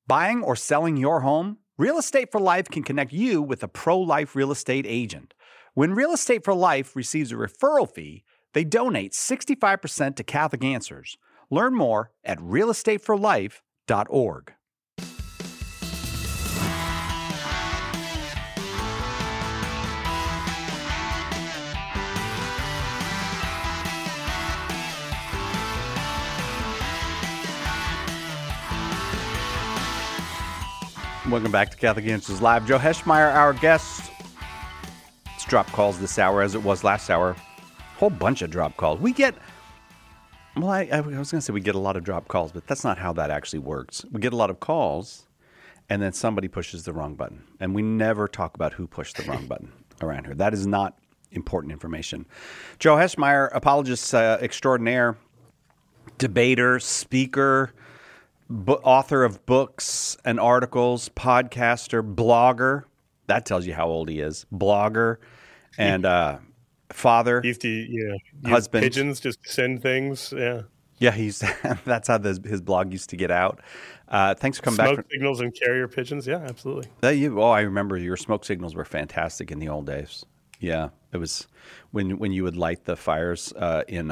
Buying or selling your home? Real Estate for Life can connect you with a pro-life real estate agent. When Real Estate for Life receives a referral fee, they donate 65% to Catholic Answers. Learn more at realestateforlife.org. Welcome back to Catholic Answers Live. Joe Heschmeyer, our guest. It's drop calls this hour as it was last hour. Whole bunch of drop calls. We get, well, I was going to say we get a lot of drop calls, but that's not how that actually works. We get a lot of calls, and then somebody pushes the wrong button. And we never talk about who pushed the wrong button around here. That is not important information. Joe Heschmeyer, apologist extraordinaire, debater, speaker, author of books and articles, podcaster, blogger. That tells you how old he is. Blogger and father. He used to, husband. use pigeons just to send things. Yeah. Yeah, that's how his blog used to get out. Thanks for coming back. Smoke signals and carrier pigeons. Yeah, absolutely. I remember your smoke signals were fantastic in the old days. Yeah, it was when you would light the fires in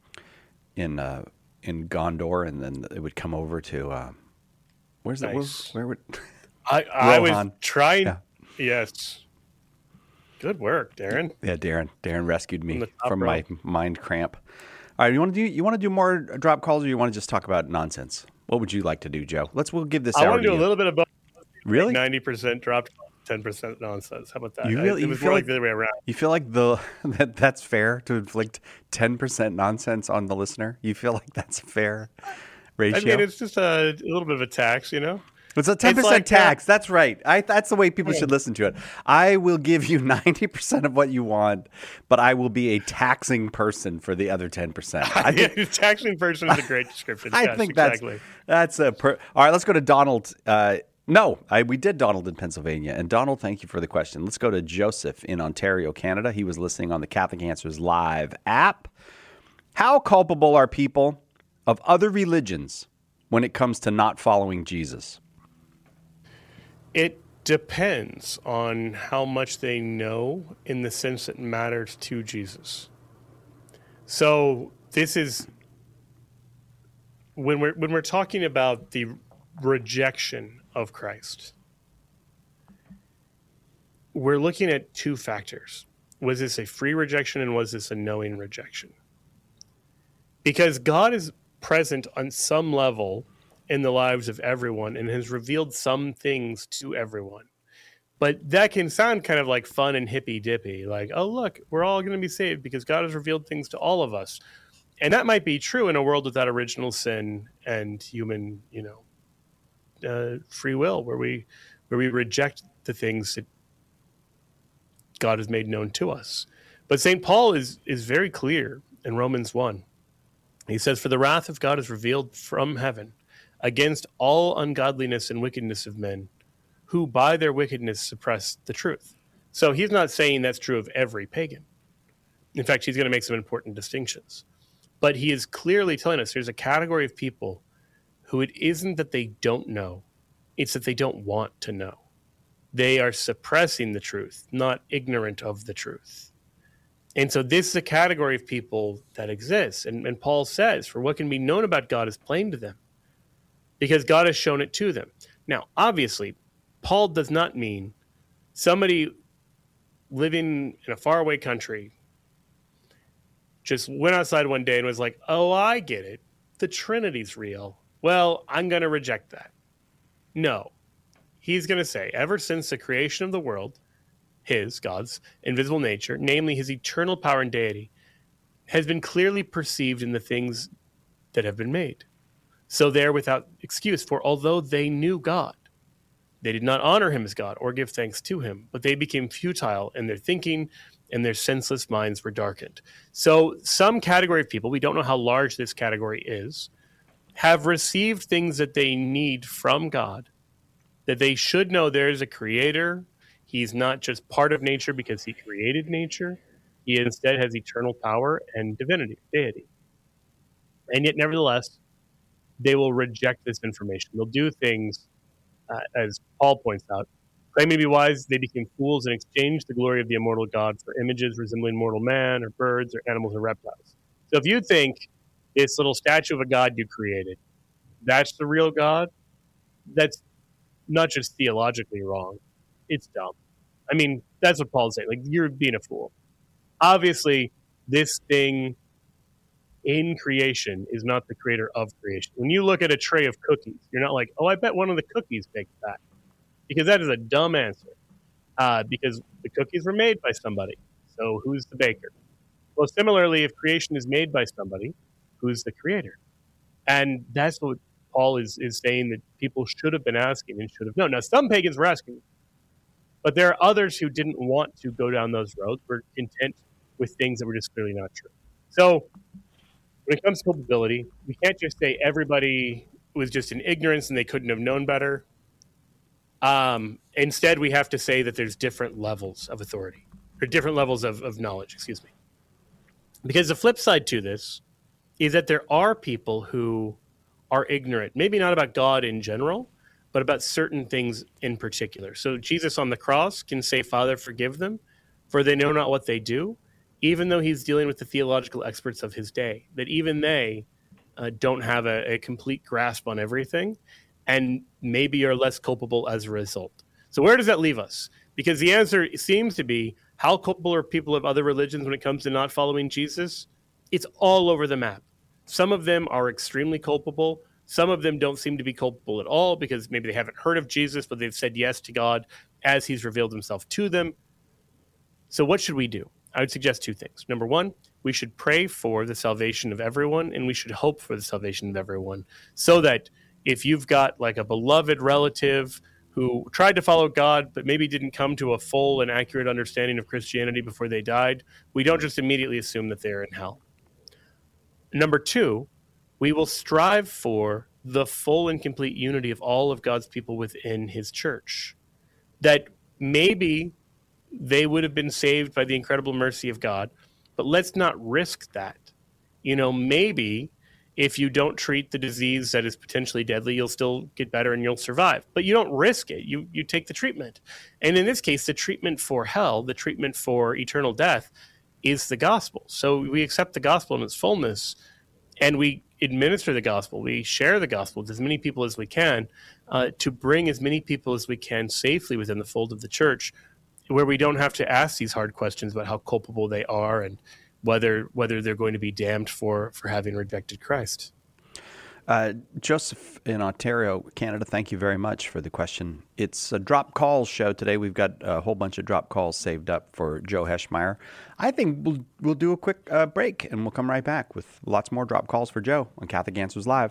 Gondor, and then it would come over to where's that? Nice. Where would I was trying? Yeah. Yes. Good work, Darren. Yeah, Darren rescued me From my mind cramp. All right, you want to do more drop calls, or you want to just talk about nonsense? What would you like to do, Joe? We'll give this. I want to do a little bit of both. Really? 90% drop, 10% nonsense. How about that? It was more like the other way around. You feel like that's fair to inflict 10% nonsense on the listener? You feel like that's a fair ratio? I mean, it's just a little bit of a tax, It's a 10% tax. That's right. That's the way people should listen to it. I will give you 90% of what you want, but I will be a taxing person for the other 10%. Taxing person is a great description. I think that's all right, let's go to Donald. We did Donald in Pennsylvania. And Donald, thank you for the question. Let's go to Joseph in Ontario, Canada. He was listening on the Catholic Answers Live app. How culpable are people of other religions when it comes to not following Jesus? It depends on how much they know in the sense that matters to Jesus. So this is when we're talking about the rejection of Christ, we're looking at two factors. Was this a free rejection, and was this a knowing rejection? Because God is present on some level in the lives of everyone and has revealed some things to everyone. But that can sound kind of like fun and hippy-dippy, like, oh, look, we're all going to be saved because God has revealed things to all of us. And that might be true in a world without original sin and human, free will, where we reject the things that God has made known to us. But St. Paul is very clear in Romans 1. He says, "For the wrath of God is revealed from heaven against all ungodliness and wickedness of men, who by their wickedness suppress the truth." So he's not saying that's true of every pagan. In fact, he's going to make some important distinctions. But he is clearly telling us there's a category of people who it isn't that they don't know, it's that they don't want to know. They are suppressing the truth, not ignorant of the truth. And so this is a category of people that exists. And Paul says, for what can be known about God is plain to them, because God has shown it to them. Now, obviously, Paul does not mean somebody living in a faraway country just went outside one day and was like, oh, I get it. The Trinity's real. Well, I'm going to reject that. No. He's going to say, ever since the creation of the world, God's invisible nature, namely his eternal power and deity, has been clearly perceived in the things that have been made. So they're without excuse, for although they knew God, they did not honor him as God or give thanks to him, but they became futile in their thinking, and their senseless minds were darkened. So some category of people, we don't know how large this category is, have received things that they need from God, that they should know there is a creator. He's not just part of nature because he created nature. He instead has eternal power and divinity, deity. And yet, nevertheless, they will reject this information. They'll do things as Paul points out. Claiming to be wise, they became fools and exchanged the glory of the immortal God for images resembling mortal man or birds or animals or reptiles. So if you think this little statue of a God you created, that's the real God, that's not just theologically wrong, it's dumb. I mean, that's what Paul's saying. Like, you're being a fool. Obviously, this thing in creation is not the creator of creation. When you look at a tray of cookies, you're not like, oh, I bet one of the cookies baked that. Because that is a dumb answer. Because the cookies were made by somebody. So who's the baker? Well, similarly, if creation is made by somebody, who's the creator? And that's what Paul is saying that people should have been asking and should have known. Now, some pagans were asking, but there are others who didn't want to go down those roads, were content with things that were just clearly not true. So when it comes to culpability, we can't just say everybody was just in ignorance and they couldn't have known better. Instead, we have to say that there's different levels of authority, or different levels of knowledge, excuse me. Because the flip side to this is that there are people who are ignorant, maybe not about God in general, but about certain things in particular. So Jesus on the cross can say, Father, forgive them, for they know not what they do, even though he's dealing with the theological experts of his day, that even they don't have a complete grasp on everything, and maybe are less culpable as a result. So where does that leave us? Because the answer seems to be, how culpable are people of other religions when it comes to not following Jesus? It's all over the map. Some of them are extremely culpable. Some of them don't seem to be culpable at all because maybe they haven't heard of Jesus, but they've said yes to God as he's revealed himself to them. So what should we do? I would suggest two things. Number one, we should pray for the salvation of everyone, and we should hope for the salvation of everyone, so that if you've got like a beloved relative who tried to follow God, but maybe didn't come to a full and accurate understanding of Christianity before they died, we don't just immediately assume that they're in hell. Number two, we will strive for the full and complete unity of all of God's people within his church. That maybe they would have been saved by the incredible mercy of God, but let's not risk that. Maybe if you don't treat the disease that is potentially deadly, you'll still get better and you'll survive. But you don't risk it. You take the treatment. And in this case, the treatment for hell, the treatment for eternal death, is the gospel. So we accept the gospel in its fullness, and we administer the gospel. We share the gospel with as many people as we can to bring as many people as we can safely within the fold of the church, where we don't have to ask these hard questions about how culpable they are and whether they're going to be damned for having rejected Christ. Joseph in Ontario, Canada, thank you very much for the question. It's a drop calls show today. We've got a whole bunch of drop calls saved up for Joe Heschmeyer. I think we'll do a quick break, and we'll come right back with lots more drop calls for Joe on Catholic Answers Live.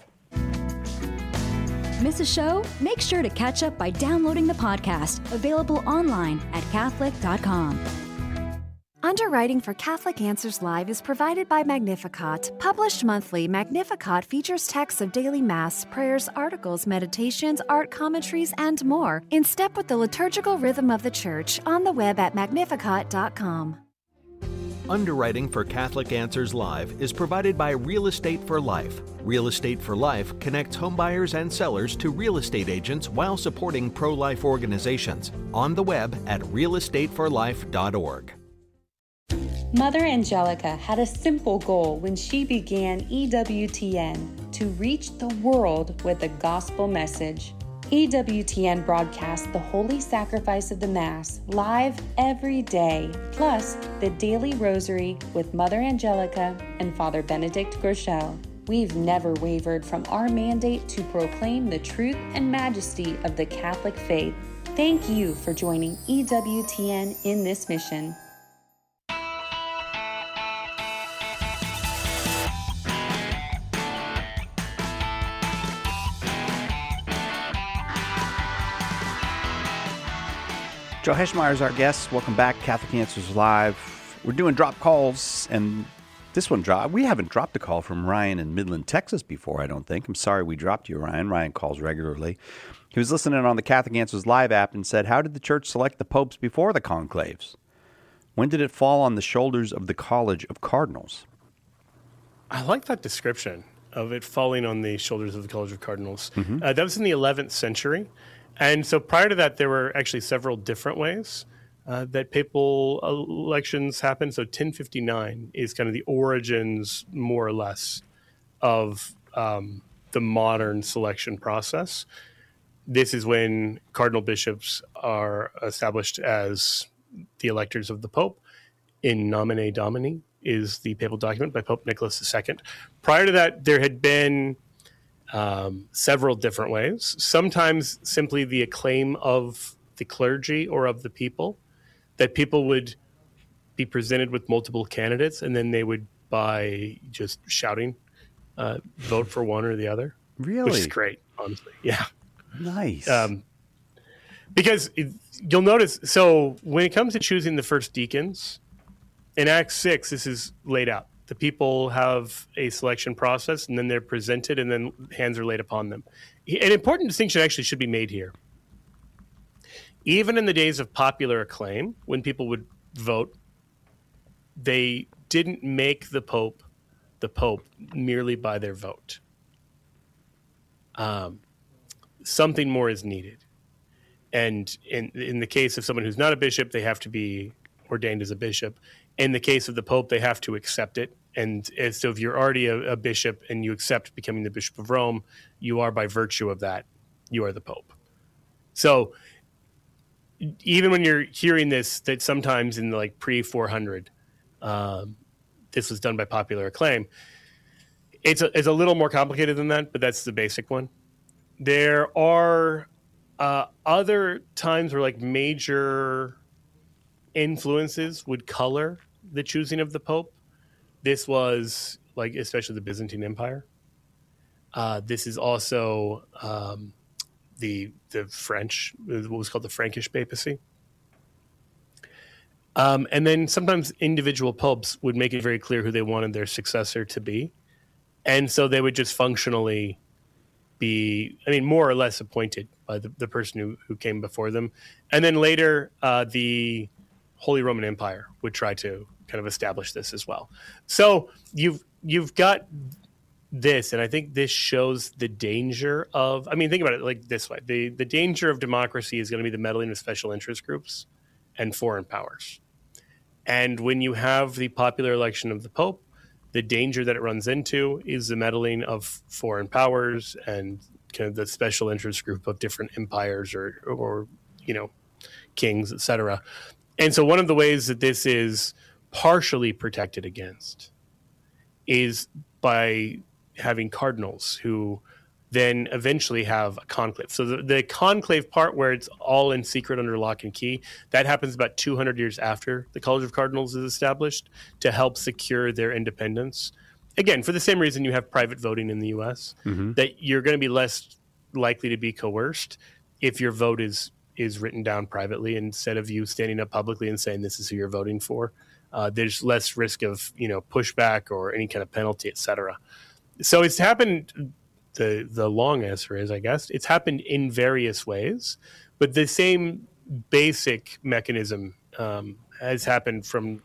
Miss a show? Make sure to catch up by downloading the podcast, available online at Catholic.com. Underwriting for Catholic Answers Live is provided by Magnificat. Published monthly, Magnificat features texts of daily Mass, prayers, articles, meditations, art commentaries, and more, in step with the liturgical rhythm of the Church, on the web at Magnificat.com. Underwriting for Catholic Answers Live is provided by Real Estate for Life. Real Estate for Life connects homebuyers and sellers to real estate agents while supporting pro-life organizations. On the web at realestateforlife.org. Mother Angelica had a simple goal when she began EWTN: to reach the world with the gospel message. EWTN broadcasts the Holy Sacrifice of the Mass live every day, plus the Daily Rosary with Mother Angelica and Father Benedict Groeschel. We've never wavered from our mandate to proclaim the truth and majesty of the Catholic faith. Thank you for joining EWTN in this mission. Joe Heschmeyer is our guest. Welcome back, Catholic Answers Live. We're doing drop calls, and this one dropped. We haven't dropped a call from Ryan in Midland, Texas before, I don't think. I'm sorry we dropped you, Ryan. Ryan calls regularly. He was listening on the Catholic Answers Live app and said, how did the church select the popes before the conclaves? When did it fall on the shoulders of the College of Cardinals? I like that description of it falling on the shoulders of the College of Cardinals. That was in the 11th century. And so prior to that, there were actually several different ways that papal elections happened. So 1059 is kind of the origins, more or less, of the modern selection process. This is when cardinal bishops are established as the electors of the Pope. In Nomine Domini is the papal document by Pope Nicholas II. Prior to that, there had been several different ways. Sometimes simply the acclaim of the clergy or of the people, that people would be presented with multiple candidates, and then they would, by just shouting, vote for one or the other. Really? Which is great, honestly. Yeah. Nice. Because you'll notice, so when it comes to choosing the first deacons, in Acts 6, this is laid out. The people have a selection process, and then they're presented, and then hands are laid upon them. An important distinction actually should be made here. Even in the days of popular acclaim, when people would vote, they didn't make the Pope merely by their vote. Something more is needed. And in the case of someone who's not a bishop, they have to be ordained as a bishop. In the case of the Pope, they have to accept it. And so if you're already a bishop and you accept becoming the Bishop of Rome, you are, by virtue of that, you are the Pope. So even when you're hearing this, that sometimes in the pre-400, this was done by popular acclaim, it's a little more complicated than that, but that's the basic one. There are other times where major influences would color the choosing of the Pope. This was especially the Byzantine Empire. This is also the French, what was called the Frankish papacy. And then sometimes individual popes would make it very clear who they wanted their successor to be. And so they would just functionally be, more or less appointed by the person who came before them. And then later, the Holy Roman Empire would try to kind of establish this as well. So you've got this, and I think this shows the danger of, think about it this way. The danger of democracy is going to be the meddling of special interest groups and foreign powers. And when you have the popular election of the Pope, the danger that it runs into is the meddling of foreign powers and kind of the special interest group of different empires or kings, etc. And so one of the ways that this is partially protected against is by having cardinals who then eventually have a conclave. So the conclave part, where it's all in secret under lock and key, that happens about 200 years after the College of Cardinals is established to help secure their independence. Again, for the same reason you have private voting in the U.S., that you're going to be less likely to be coerced if your vote is written down privately instead of you standing up publicly and saying this is who you're voting for. There's less risk of pushback or any kind of penalty, etc. So it's happened. The long answer is, I guess, it's happened in various ways, but the same basic mechanism has happened from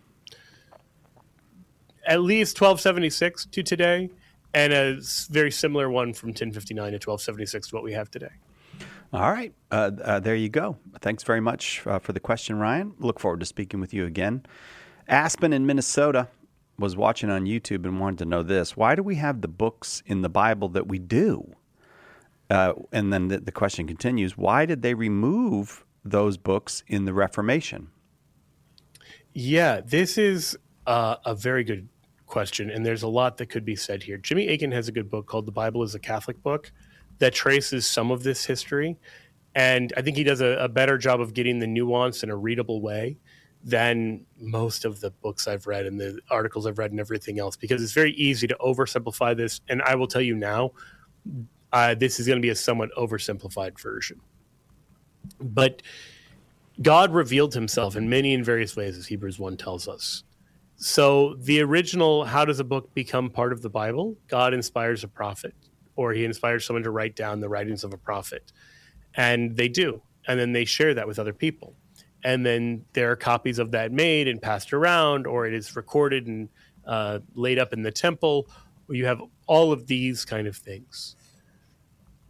at least 1276 to today, and a very similar one from 1059 to 1276 to what we have today. All right. There you go. Thanks very much for the question, Ryan. Look forward to speaking with you again. Aspen in Minnesota was watching on YouTube and wanted to know this. Why do we have the books in the Bible that we do? And then the question continues, why did they remove those books in the Reformation? Yeah, this is a very good question, and there's a lot that could be said here. Jimmy Akin has a good book called The Bible is a Catholic Book that traces some of this history, and I think he does a better job of getting the nuance in a readable way than most of the books I've read and the articles I've read and everything else, because it's very easy to oversimplify this. And I will tell you now, this is going to be a somewhat oversimplified version. But God revealed himself in many and various ways, as Hebrews 1 tells us. So the original, how does a book become part of the Bible? God inspires a prophet, or he inspires someone to write down the writings of a prophet. And they do. And then they share that with other people. And then there are copies of that made and passed around, or it is recorded and laid up in the temple. You have all of these kind of things.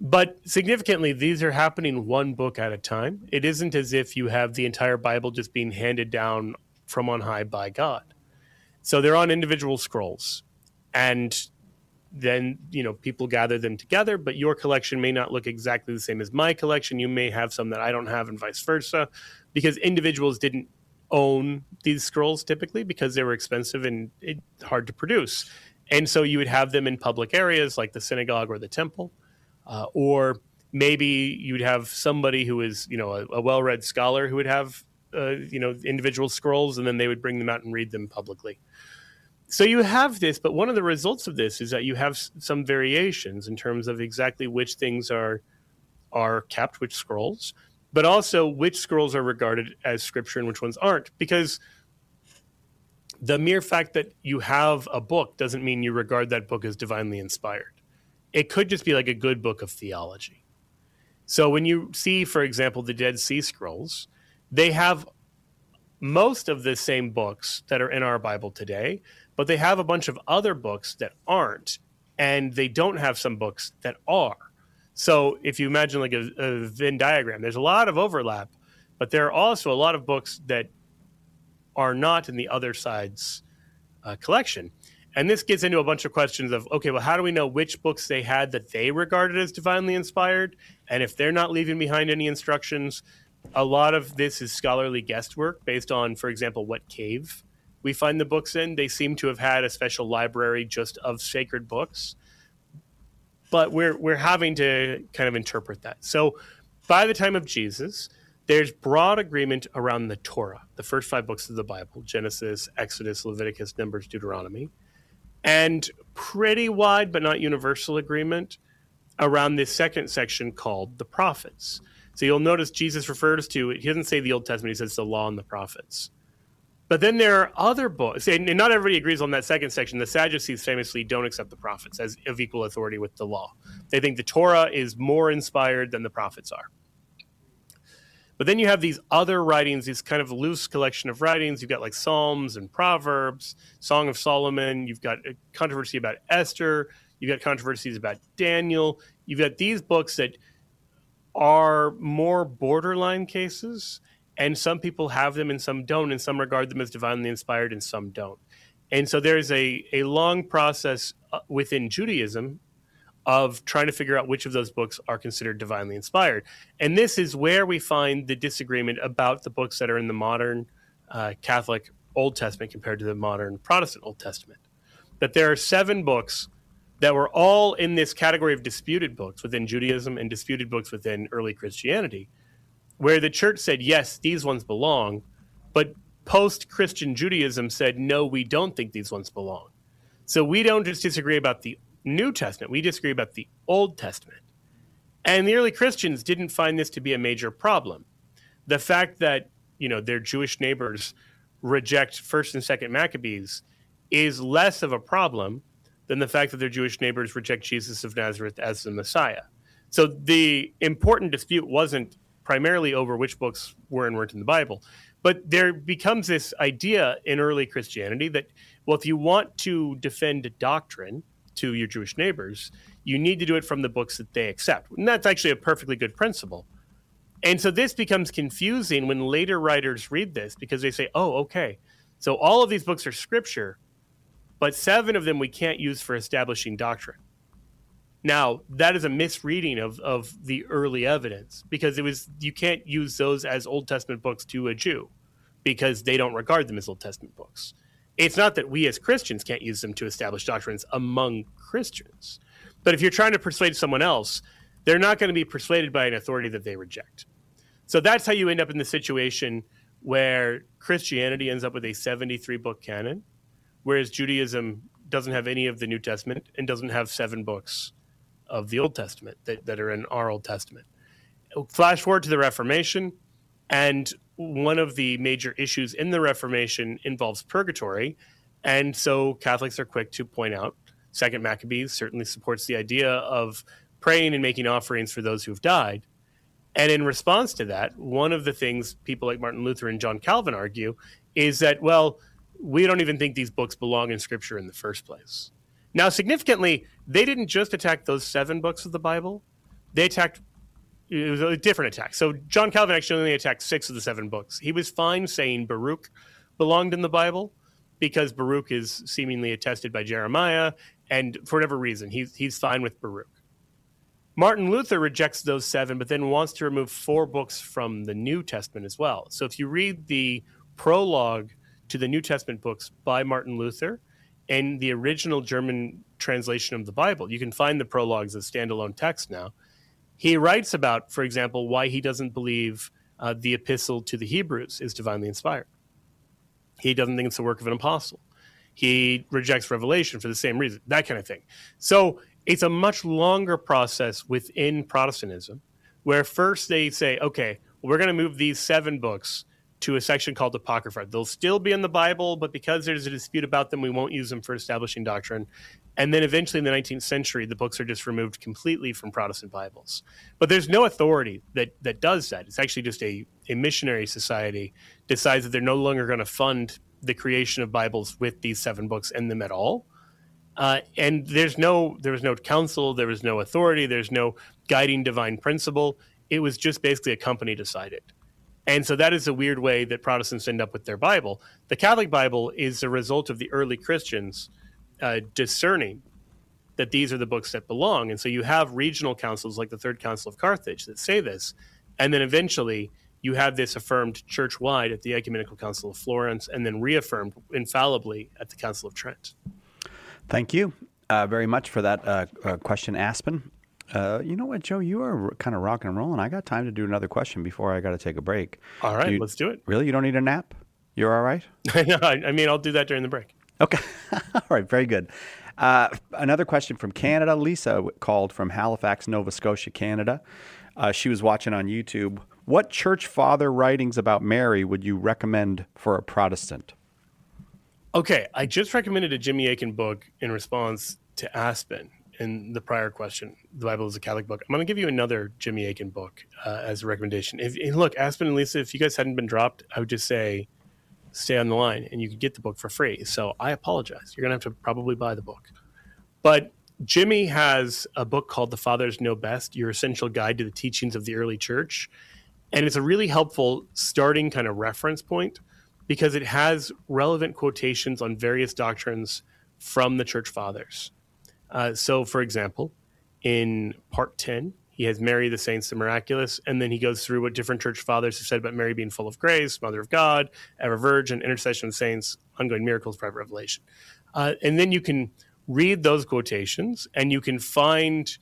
But significantly, these are happening one book at a time. It isn't as if you have the entire Bible just being handed down from on high by God. So they're on individual scrolls. And then, people gather them together, but your collection may not look exactly the same as my collection. You may have some that I don't have and vice versa, because individuals didn't own these scrolls typically because they were expensive and hard to produce. And so you would have them in public areas like the synagogue or the temple. Or maybe you'd have somebody who is, a well-read scholar who would have, individual scrolls, and then they would bring them out and read them publicly. So you have this, but one of the results of this is that you have some variations in terms of exactly which things are kept, which scrolls, but also which scrolls are regarded as scripture and which ones aren't. Because the mere fact that you have a book doesn't mean you regard that book as divinely inspired. It could just be like a good book of theology. So when you see, for example, the Dead Sea Scrolls, they have most of the same books that are in our Bible today, but they have a bunch of other books that aren't, and they don't have some books that are. So if you imagine like a Venn diagram, there's a lot of overlap, but there are also a lot of books that are not in the other side's collection. And this gets into a bunch of questions of, okay, well, how do we know which books they had that they regarded as divinely inspired? And if they're not leaving behind any instructions, a lot of this is scholarly guesswork based on, for example, what cave we find the books in. They seem to have had a special library just of sacred books. But we're having to kind of interpret that. So by the time of Jesus, there's broad agreement around the Torah, the first 5 books of the Bible, Genesis, Exodus, Leviticus, Numbers, Deuteronomy. And pretty wide but not universal agreement around this second section called the prophets. So you'll notice Jesus refers to, he doesn't say the Old Testament, he says the law and the prophets. But then there are other books, and not everybody agrees on that second section. The Sadducees famously don't accept the prophets as of equal authority with the law. They think the Torah is more inspired than the prophets are. But then you have these other writings, these kind of loose collection of writings. You've got like Psalms and Proverbs, Song of Solomon. You've got a controversy about Esther. You've got controversies about Daniel. You've got these books that are more borderline cases, and some people have them and some don't, and some regard them as divinely inspired and some don't. And so there's a long process within Judaism of trying to figure out which of those books are considered divinely inspired. And this is where we find the disagreement about the books that are in the modern Catholic Old Testament compared to the modern Protestant Old Testament. That there are 7 books that were all in this category of disputed books within Judaism and disputed books within early Christianity, where the church said, yes, these ones belong, but post-Christian Judaism said, no, we don't think these ones belong. So we don't just disagree about the New Testament, we disagree about the Old Testament. And the early Christians didn't find this to be a major problem. The fact that, their Jewish neighbors reject 1st and 2nd Maccabees is less of a problem than the fact that their Jewish neighbors reject Jesus of Nazareth as the Messiah. So the important dispute wasn't primarily over which books were and weren't in the Bible. But there becomes this idea in early Christianity that, well, if you want to defend doctrine to your Jewish neighbors, you need to do it from the books that they accept. And that's actually a perfectly good principle. And so this becomes confusing when later writers read this because they say, oh, okay, so all of these books are scripture, but 7 of them we can't use for establishing doctrine. Now, that is a misreading of the early evidence because you can't use those as Old Testament books to a Jew because they don't regard them as Old Testament books. It's not that we as Christians can't use them to establish doctrines among Christians. But if you're trying to persuade someone else, they're not going to be persuaded by an authority that they reject. So that's how you end up in the situation where Christianity ends up with a 73-book canon, whereas Judaism doesn't have any of the New Testament and doesn't have 7 books of the Old Testament that are in our Old Testament. Flash forward to the Reformation, and one of the major issues in the Reformation involves purgatory, and so Catholics are quick to point out 2nd Maccabees certainly supports the idea of praying and making offerings for those who have died. And in response to that, one of the things people like Martin Luther and John Calvin argue is that, well, we don't even think these books belong in Scripture in the first place. Now, significantly, they didn't just attack those 7 books of the Bible. they attacked. It was a different attack. So John Calvin actually only attacked 6 of the 7 books. He was fine saying Baruch belonged in the Bible because Baruch is seemingly attested by Jeremiah, and for whatever reason, he's fine with Baruch. Martin Luther rejects those 7, but then wants to remove 4 books from the New Testament as well. So if you read the prologue to the New Testament books by Martin Luther and the original German translation of the Bible, you can find the prologues as standalone text now. He writes about, for example, why he doesn't believe the epistle to the Hebrews is divinely inspired. He doesn't think it's the work of an apostle. He rejects Revelation for the same reason, that kind of thing. So it's a much longer process within Protestantism where first they say, okay, we're going to move these 7 books to a section called Apocrypha. They'll still be in the Bible, but because there's a dispute about them, we won't use them for establishing doctrine. And then eventually in the 19th century, the books are just removed completely from Protestant Bibles. But there's no authority that does that. It's actually just a missionary society decides that they're no longer going to fund the creation of Bibles with these 7 books in them at all. And there was no council, there was no authority, there's no guiding divine principle. It was just basically a company decided. And so that is a weird way that Protestants end up with their Bible. The Catholic Bible is a result of the early Christians discerning that these are the books that belong. And so you have regional councils like the Third Council of Carthage that say this. And then eventually you have this affirmed church-wide at the Ecumenical Council of Florence and then reaffirmed infallibly at the Council of Trent. Thank you very much for that question, Aspen. You know what, Joe? You are kind of rocking and rolling. I got time to do another question before I got to take a break. All right, let's do it. Really? You don't need a nap? You're all right? No, I mean, I'll do that during the break. Okay. All right, very good. Another question from Canada. Lisa called from Halifax, Nova Scotia, Canada. She was watching on YouTube. What church father writings about Mary would you recommend for a Protestant? Okay, I just recommended a Jimmy Akin book in response to Aspen in the prior question. The Bible is a Catholic book. I'm going to give you another Jimmy Akin book as a recommendation. And look, Aspen and Lisa, if you guys hadn't been dropped, I would just say stay on the line and you could get the book for free. So I apologize. You're going to have to probably buy the book. But Jimmy has a book called The Fathers Know Best, Your Essential Guide to the Teachings of the Early Church. And it's a really helpful starting kind of reference point because it has relevant quotations on various doctrines from the church fathers. So, for example, in part 10, he has Mary, the Saints, the Miraculous, and then he goes through what different church fathers have said about Mary being full of grace, Mother of God, ever Virgin, intercession of saints, ongoing miracles, private revelation. And then you can read those quotations and you can find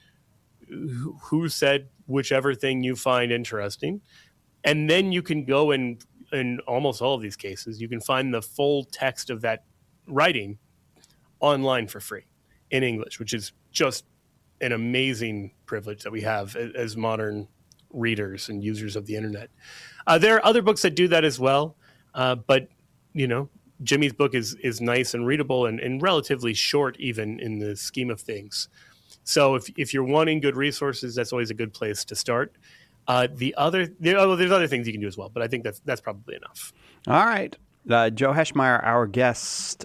who said whichever thing you find interesting. And then you can go in almost all of these cases, you can find the full text of that writing online for free in English, which is just an amazing privilege that we have as modern readers and users of the internet. There are other books that do that as well, but you know, Jimmy's book is nice and readable and relatively short, even in the scheme of things. So if you're wanting good resources, that's always a good place to start. There's other things you can do as well, but I think that's probably enough. All right. Joe Heschmeyer, our guest,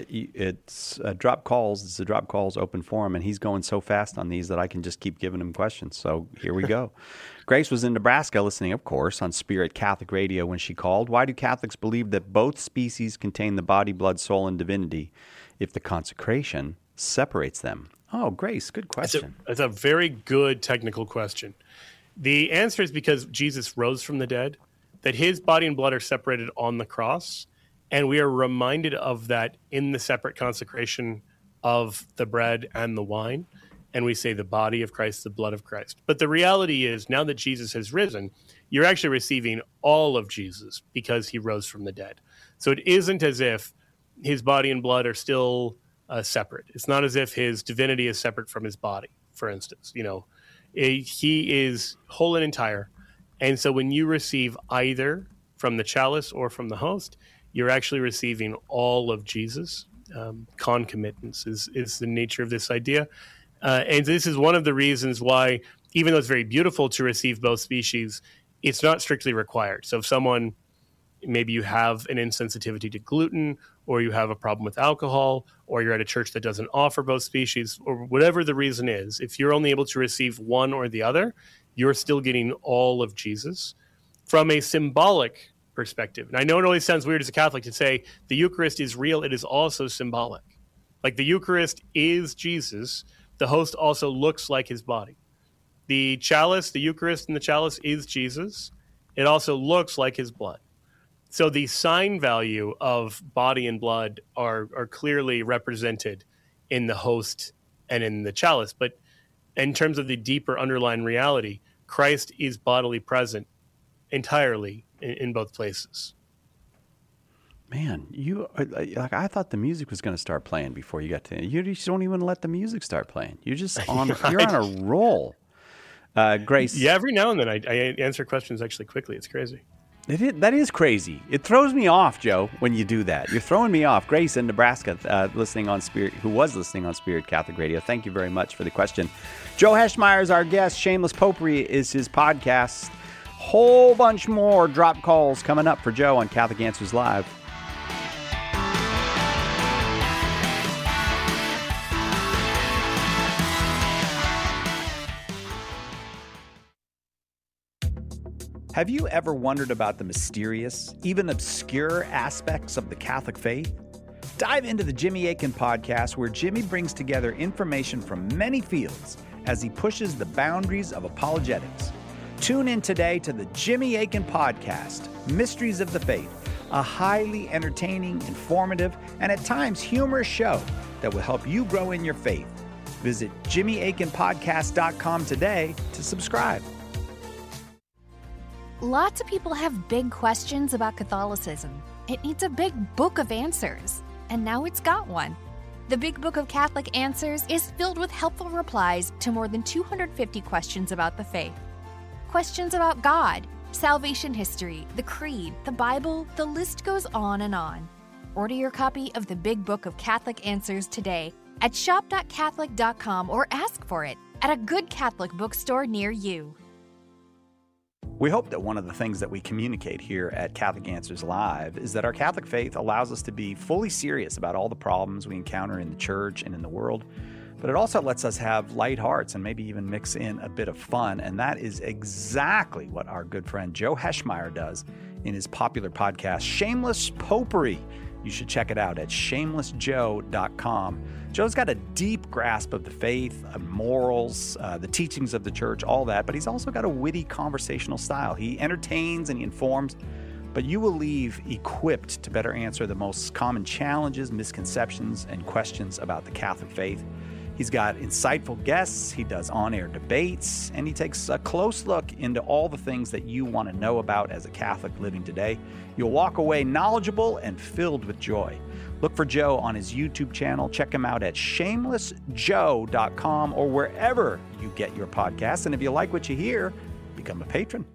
it's Drop Calls. It's a Drop Calls open forum, and he's going so fast on these that I can just keep giving him questions. So here we go. Grace was in Nebraska listening, of course, on Spirit Catholic Radio when she called. Why do Catholics believe that both species contain the body, blood, soul, and divinity if the consecration separates them? Oh, Grace, good question. That's a very good technical question. The answer is because Jesus rose from the dead, that his body and blood are separated on the cross, and we are reminded of that in the separate consecration of the bread and the wine, and we say the body of Christ, the blood of Christ. But the reality is, now that Jesus has risen, you're actually receiving all of Jesus because he rose from the dead. So it isn't as if his body and blood are still separate. It's not as if his divinity is separate from his body, for instance. You know, he is whole and entire. And so when you receive either from the chalice or from the host, you're actually receiving all of Jesus. Concomitance is the nature of this idea. And this is one of the reasons why, even though it's very beautiful to receive both species, it's not strictly required. So if someone maybe you have an insensitivity to gluten, or you have a problem with alcohol, or you're at a church that doesn't offer both species, or whatever the reason is, if you're only able to receive one or the other, you're still getting all of Jesus from a symbolic perspective. And I know it always sounds weird as a Catholic to say the Eucharist is real. It is also symbolic. Like the Eucharist is Jesus. The host also looks like his body. The chalice, the Eucharist and the chalice is Jesus. It also looks like his blood. So the sign value of body and blood are clearly represented in the host and in the chalice. But in terms of the deeper underlying reality, Christ is bodily present entirely in both places. Man, you like I thought the music was going to start playing before you got to. You just don't even let the music start playing. You're just on. You're on a roll. Grace. Yeah, every now and then I answer questions actually quickly. It's crazy. That is crazy. It throws me off, Joe, when you do that. You're throwing me off. Grace in Nebraska, listening on Spirit, who was listening on Spirit Catholic Radio. Thank you very much for the question. Joe Heschmeyer is our guest. Shameless Popery is his podcast. Whole bunch more drop calls coming up for Joe on Catholic Answers Live. Have you ever wondered about the mysterious, even obscure aspects of the Catholic faith? Dive into the Jimmy Akin podcast, where Jimmy brings together information from many fields as he pushes the boundaries of apologetics. Tune in today to the Jimmy Akin podcast, Mysteries of the Faith, a highly entertaining, informative, and at times humorous show that will help you grow in your faith. Visit JimmyAkinPodcast.com today to subscribe. Lots of people have big questions about Catholicism. It needs a big book of answers, and now it's got one. The Big Book of Catholic Answers is filled with helpful replies to more than 250 questions about the faith. Questions about God, salvation history, the Creed, the Bible, the list goes on and on. Order your copy of the Big Book of Catholic Answers today at shop.catholic.com or ask for it at a good Catholic bookstore near you. We hope that one of the things that we communicate here at Catholic Answers Live is that our Catholic faith allows us to be fully serious about all the problems we encounter in the church and in the world, but it also lets us have light hearts and maybe even mix in a bit of fun, and that is exactly what our good friend Joe Heschmeyer does in his popular podcast, Shameless Popery. You should check it out at shamelessjoe.com. Joe's got a deep grasp of the faith, morals, the teachings of the church, all that, but he's also got a witty conversational style. He entertains and he informs, but you will leave equipped to better answer the most common challenges, misconceptions, and questions about the Catholic faith. He's got insightful guests, he does on-air debates, and he takes a close look into all the things that you want to know about as a Catholic living today. You'll walk away knowledgeable and filled with joy. Look for Joe on his YouTube channel. Check him out at shamelessjoe.com or wherever you get your podcasts. And if you like what you hear, become a patron.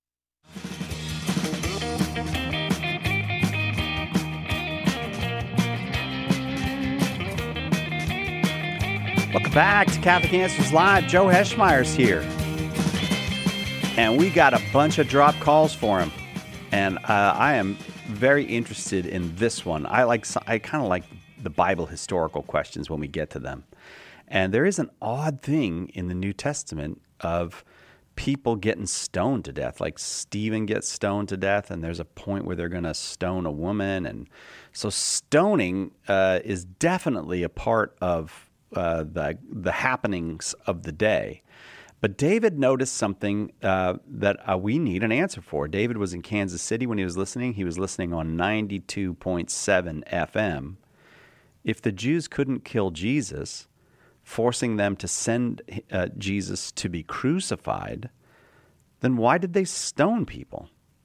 Welcome back to Catholic Answers Live. Joe Heschmeyer's here. And we got a bunch of drop calls for him. And I am very interested in this one. I kind of like the Bible historical questions when we get to them. And there is an odd thing in the New Testament of people getting stoned to death. Like Stephen gets stoned to death, and there's a point where they're going to stone a woman. And so stoning is definitely a part of the happenings of the day. But David noticed something that we need an answer for. David was in Kansas City when he was listening. He was listening on 92.7 FM. If the Jews couldn't kill Jesus, forcing them to send Jesus to be crucified, then why did they stone people?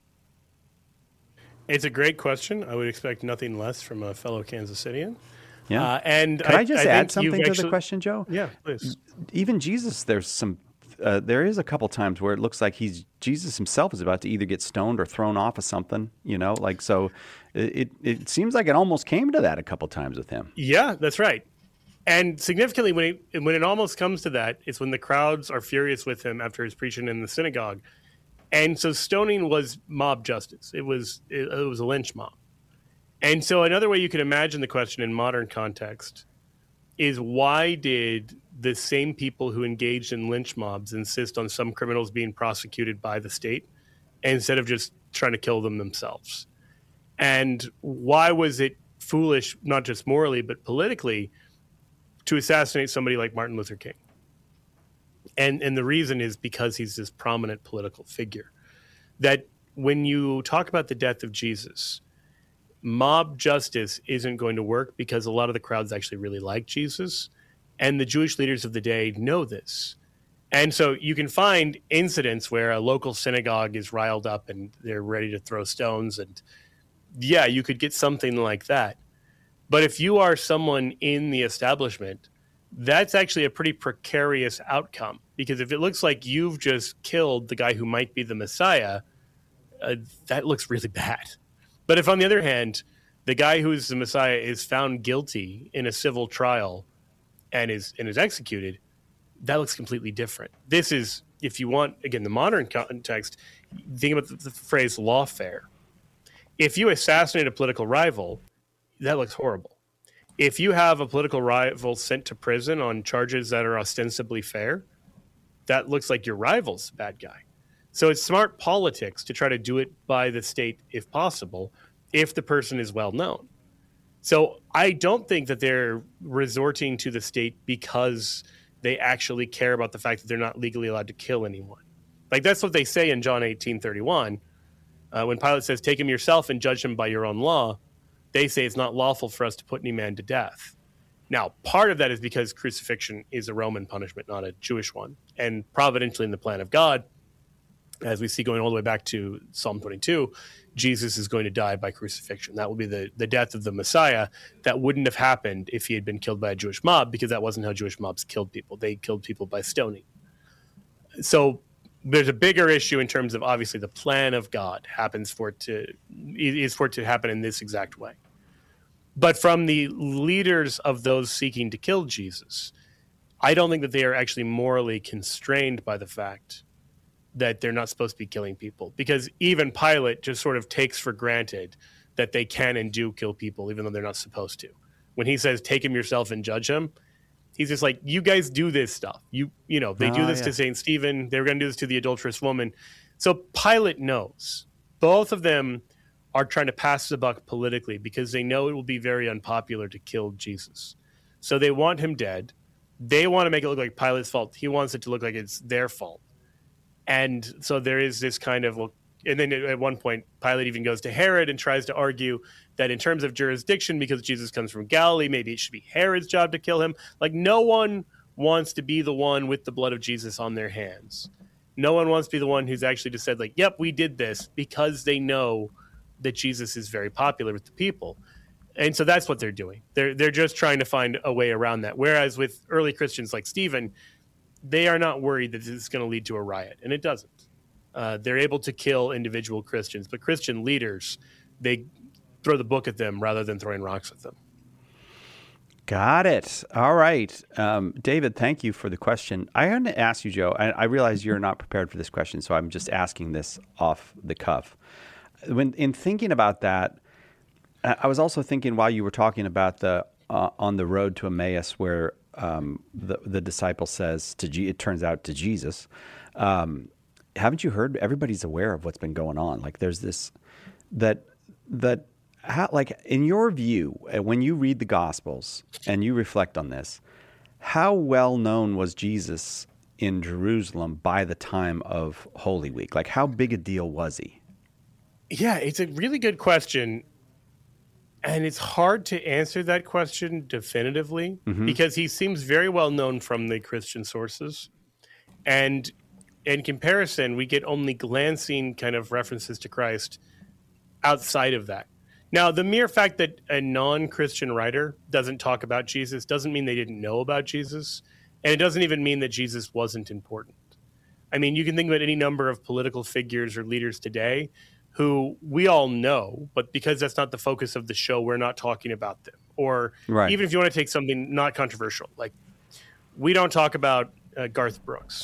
It's a great question. I would expect nothing less from a fellow Kansas Citian. Yeah. And Could I just add something to the question, Joe? Yeah, please. Even Jesus, there is a couple times where it looks like Jesus himself is about to either get stoned or thrown off of something, so it seems like it almost came to that a couple times with him. Yeah, that's right. And significantly, when it almost comes to that, it's when the crowds are furious with him after his preaching in the synagogue. And so stoning was mob justice. It was a lynch mob. And so another way you can imagine the question in modern context is, why did the same people who engaged in lynch mobs insist on some criminals being prosecuted by the state instead of just trying to kill them themselves? And why was it foolish, not just morally, but politically, to assassinate somebody like Martin Luther King? And the reason is because he's this prominent political figure. That when you talk about the death of Jesus, mob justice isn't going to work because a lot of the crowds actually really like Jesus. And the Jewish leaders of the day know this. And so you can find incidents where a local synagogue is riled up and they're ready to throw stones. And yeah, you could get something like that. But if you are someone in the establishment, that's actually a pretty precarious outcome, because if it looks like you've just killed the guy who might be the Messiah, that looks really bad. But if, on the other hand, the guy who is the Messiah is found guilty in a civil trial and is executed, that looks completely different. This is, if you want, again, the modern context, think about the phrase lawfare. If you assassinate a political rival, that looks horrible. If you have a political rival sent to prison on charges that are ostensibly fair, that looks like your rival's a bad guy. So it's smart politics to try to do it by the state if possible, if the person is well known. So I don't think that they're resorting to the state because they actually care about the fact that they're not legally allowed to kill anyone. Like, that's what they say in John 18:31. When Pilate says, "Take him yourself and judge him by your own law," they say it's not lawful for us to put any man to death. Now, part of that is because crucifixion is a Roman punishment, not a Jewish one. And providentially in the plan of God, as we see going all the way back to Psalm 22, Jesus is going to die by crucifixion. That will be the death of the Messiah. That wouldn't have happened if he had been killed by a Jewish mob, because that wasn't how Jewish mobs killed people. They killed people by stoning. So there's a bigger issue in terms of, obviously, the plan of God is for it to happen in this exact way. But from the leaders of those seeking to kill Jesus, I don't think that they are actually morally constrained by the fact that they're not supposed to be killing people, because even Pilate just sort of takes for granted that they can and do kill people, even though they're not supposed to. When he says, "Take him yourself and judge him," he's just like, you guys do this stuff. They do this to St. Stephen. They were going to do this to the adulterous woman. So Pilate knows. Both of them are trying to pass the buck politically because they know it will be very unpopular to kill Jesus. So they want him dead. They want to make it look like Pilate's fault. He wants it to look like it's their fault. And so there is this kind of, and then at one point, Pilate even goes to Herod and tries to argue that in terms of jurisdiction, because Jesus comes from Galilee, maybe it should be Herod's job to kill him. Like, no one wants to be the one with the blood of Jesus on their hands. No one wants to be the one who's actually just said, like, yep, we did this, because they know that Jesus is very popular with the people. And so that's what they're doing. They're just trying to find a way around that. Whereas with early Christians like Stephen, they are not worried that this is going to lead to a riot, and it doesn't. They're able to kill individual Christians, but Christian leaders, they throw the book at them rather than throwing rocks at them. Got it. All right. David, thank you for the question. I want to ask you, Joe, I realize you're not prepared for this question, so I'm just asking this off the cuff. In thinking about that, I was also thinking while you were talking about the on the road to Emmaus, where the disciple says it turns out to Jesus, haven't you heard? Everybody's aware of what's been going on. Like, there's this how, like, in your view, when you read the Gospels and you reflect on this, how well known was Jesus in Jerusalem by the time of Holy Week? Like, how big a deal was he? Yeah, it's a really good question. And it's hard to answer that question definitively because he seems very well known from the Christian sources. And in comparison, we get only glancing kind of references to Christ outside of that. Now, the mere fact that a non-Christian writer doesn't talk about Jesus doesn't mean they didn't know about Jesus. And it doesn't even mean that Jesus wasn't important. I mean, you can think about any number of political figures or leaders today who we all know, but because that's not the focus of the show, we're not talking about them. Or even if you want to take something not controversial, like we don't talk about Garth Brooks,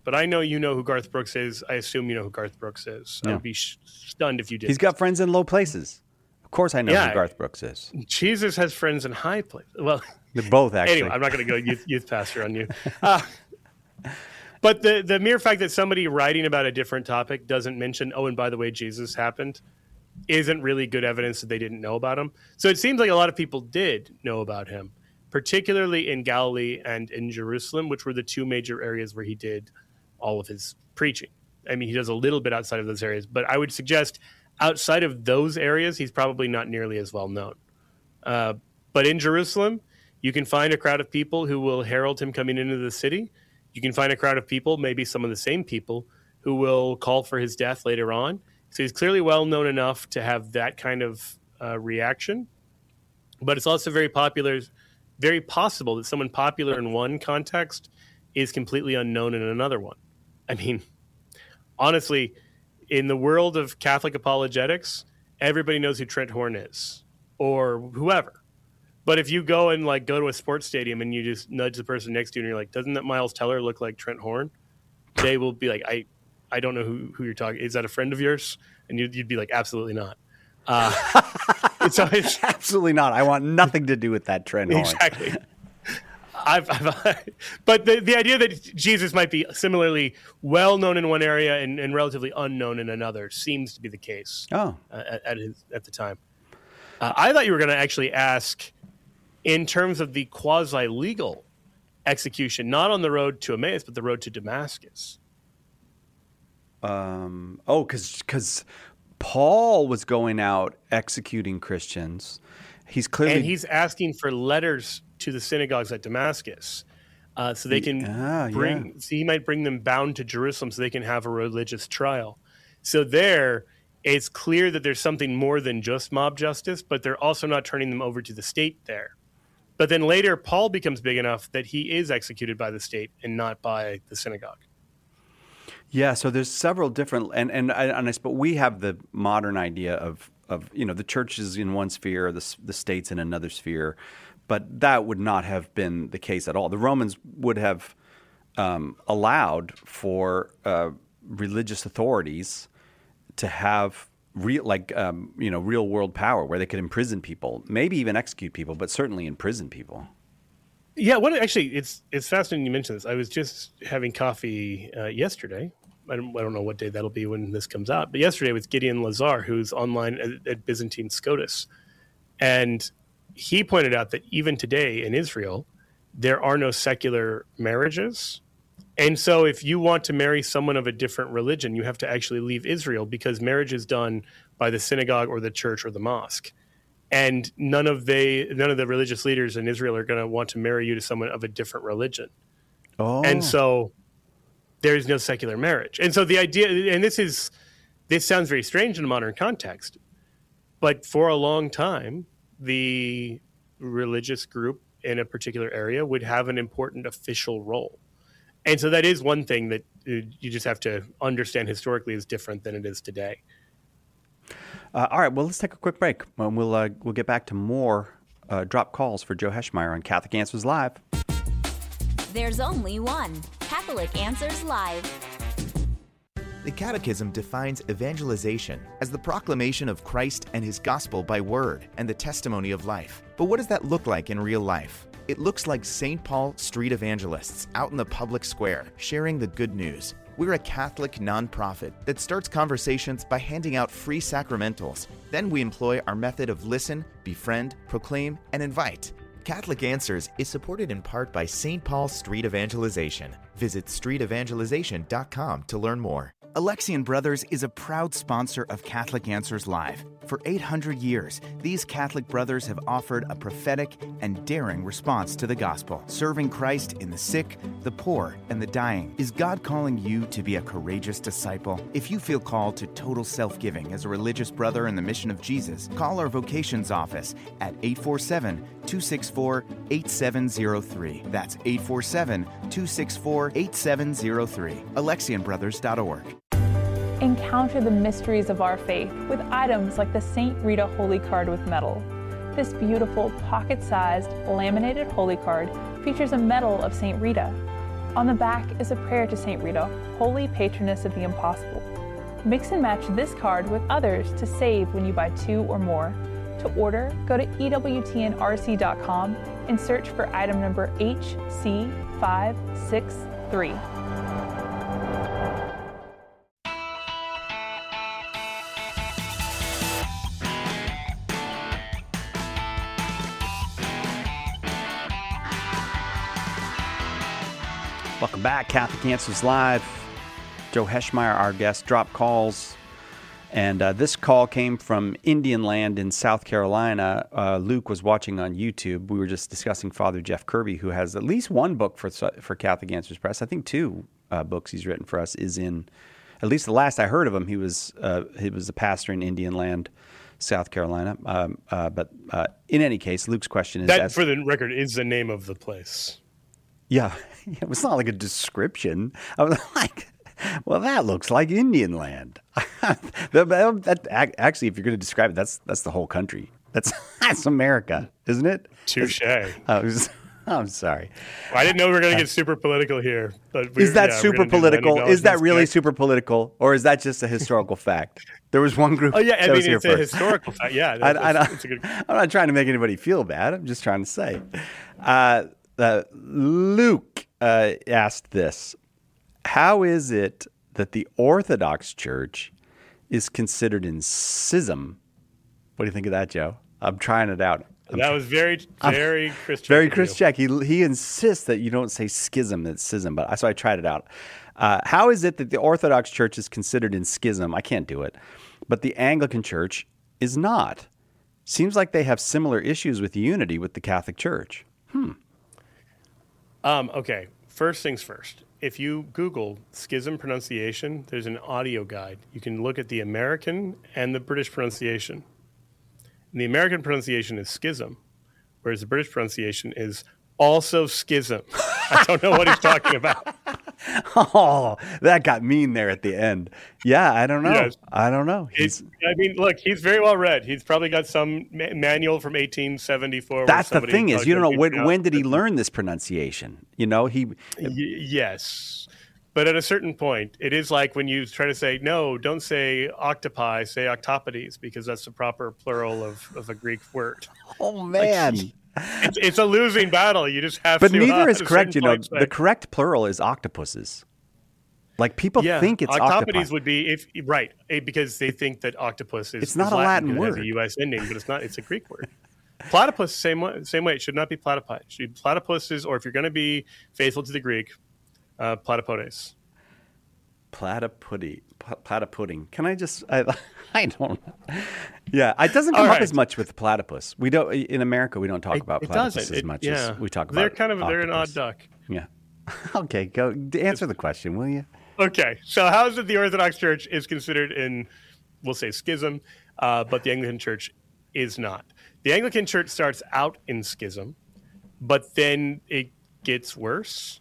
but I know you know who Garth Brooks is. I assume you know who Garth Brooks is. I would be stunned if you did. He's got friends in low places. Of course I know who Garth Brooks is. Jesus has friends in high places. Well, they're both, actually. Anyway, I'm not going to go youth pastor on you. But the mere fact that somebody writing about a different topic doesn't mention, oh, and by the way, Jesus happened, isn't really good evidence that they didn't know about him. So it seems like a lot of people did know about him, particularly in Galilee and in Jerusalem, which were the two major areas where he did all of his preaching. I mean, he does a little bit outside of those areas, but I would suggest outside of those areas, he's probably not nearly as well known. But in Jerusalem, you can find a crowd of people who will herald him coming into the city. You can find a crowd of people, maybe some of the same people, who will call for his death later on. So he's clearly well known enough to have that kind of reaction. But it's also very possible that someone popular in one context is completely unknown in another one. I mean, honestly, in the world of Catholic apologetics, everybody knows who Trent Horn is, or whoever. But if you go and go to a sports stadium and you just nudge the person next to you and you're like, doesn't that Miles Teller look like Trent Horn? They will be like, I don't know who you're talking. Is that a friend of yours? And you'd be like, absolutely not. It's absolutely not. I want nothing to do with that Trent Horn. Exactly. But the idea that Jesus might be similarly well known in one area and relatively unknown in another seems to be the case. At the time. I thought you were going to actually ask, in terms of the quasi-legal execution, not on the road to Emmaus, but the road to Damascus. Because Paul was going out executing Christians. He's asking for letters to the synagogues at Damascus, so they can So he might bring them bound to Jerusalem, so they can have a religious trial. So there, it's clear that there's something more than just mob justice, but they're also not turning them over to the state there. But then later, Paul becomes big enough that he is executed by the state and not by the synagogue. Yeah, so there's several different, but we have the modern idea of the church is in one sphere, the state's in another sphere, but that would not have been the case at all. The Romans would have allowed for religious authorities to have real world power, where they could imprison people, maybe even execute people, but certainly imprison people. Yeah, it's fascinating you mention this. I was just having coffee yesterday. I don't know what day that'll be when this comes out, but yesterday with Gideon Lazar, who's online at Byzantine Scotus. And he pointed out that even today in Israel, there are no secular marriages. And so if you want to marry someone of a different religion, you have to actually leave Israel, because marriage is done by the synagogue or the church or the mosque. And none of the religious leaders in Israel are going to want to marry you to someone of a different religion. Oh. And so there is no secular marriage. And so the idea, and this sounds very strange in a modern context, but for a long time, the religious group in a particular area would have an important official role. And so that is one thing that you just have to understand historically is different than it is today. All right, well, let's take a quick break. We'll get back to more drop calls for Joe Heschmeyer on Catholic Answers Live. There's only one Catholic Answers Live. The Catechism defines evangelization as the proclamation of Christ and his gospel by word and the testimony of life. But what does that look like in real life? It looks like St. Paul street evangelists out in the public square sharing the good news. We're a Catholic nonprofit that starts conversations by handing out free sacramentals. Then we employ our method of listen, befriend, proclaim, and invite. Catholic Answers is supported in part by St. Paul Street Evangelization. Visit streetevangelization.com to learn more. Alexian Brothers is a proud sponsor of Catholic Answers Live. For 800 years, these Catholic brothers have offered a prophetic and daring response to the gospel, serving Christ in the sick, the poor, and the dying. Is God calling you to be a courageous disciple? If you feel called to total self-giving as a religious brother in the mission of Jesus, call our vocations office at 847-264-8703. That's 847-264-8703. AlexianBrothers.org. Encounter the mysteries of our faith with items like the St. Rita Holy Card with medal. This beautiful pocket-sized laminated holy card features a medal of St. Rita. On the back is a prayer to St. Rita, holy patroness of the impossible. Mix and match this card with others to save when you buy 2 or more. To order, go to EWTNRC.com and search for item number HC563. Welcome back, Catholic Answers Live. Joe Heschmeyer, our guest, drop calls. And this call came from Indian Land in South Carolina. Luke was watching on YouTube. We were just discussing Father Jeff Kirby, who has at least one book for Catholic Answers Press. I think 2 books he's written for us is in, at least the last I heard of him, he was a pastor in Indian Land, South Carolina. But in any case, Luke's question is... That, for the record, is the name of the place. Yeah, it was not like a description. I was like... Well, that looks like Indian Land. Actually, if you're going to describe it, that's the whole country. That's America, isn't it? Touche. I'm sorry. I didn't know we were going to get super political here. But is that super political? Is that really super political? Or is that just a historical fact? There was one group. Oh, yeah. I mean, it's a first. historical fact. Yeah. It's a good... I'm not trying to make anybody feel bad. I'm just trying to say. Luke asked this. How is it that the Orthodox Church is considered in schism? What do you think of that, Joe? I'm trying it out. That was very Chris Check. Very Chris Check. He insists that you don't say schism, it's schism. But so I tried it out. How is it that the Orthodox Church is considered in schism? I can't do it. But the Anglican Church is not. Seems like they have similar issues with unity with the Catholic Church. Okay. First things first. If you Google schism pronunciation, there's an audio guide. You can look at the American and the British pronunciation. And the American pronunciation is schism, whereas the British pronunciation is also schism. I don't know what he's talking about. Oh, that got mean there at the end. Yeah, I don't know. Yes. I don't know. Look, he's very well read. He's probably got some manual from 1874. That's the thing is, you don't know when did he learn this pronunciation? You know, Yes. But at a certain point, it is like when you try to say, no, don't say octopi, say octopodes, because that's the proper plural of a Greek word. Oh, man. It's a losing battle. You just have but to. But neither is correct. You know, the correct plural is octopuses. Like people think it's octopodes would be because they think that octopus is. It's not a Latin word. It has a U.S. ending, but it's not. It's a Greek word. Platypus, same way. It should not be platypi. It should be platypuses, or if you're going to be faithful to the Greek, platypodes. Platypudding. Can I just? I don't know. Yeah, it doesn't come up as much with the platypus. We don't in America. We don't talk about platypus as much as we talk about. They're an odd duck. Yeah. Okay, go answer the question, will you? Okay, so how is it the Orthodox Church is considered in, we'll say, schism, but the Anglican Church is not. The Anglican Church starts out in schism, but then it gets worse.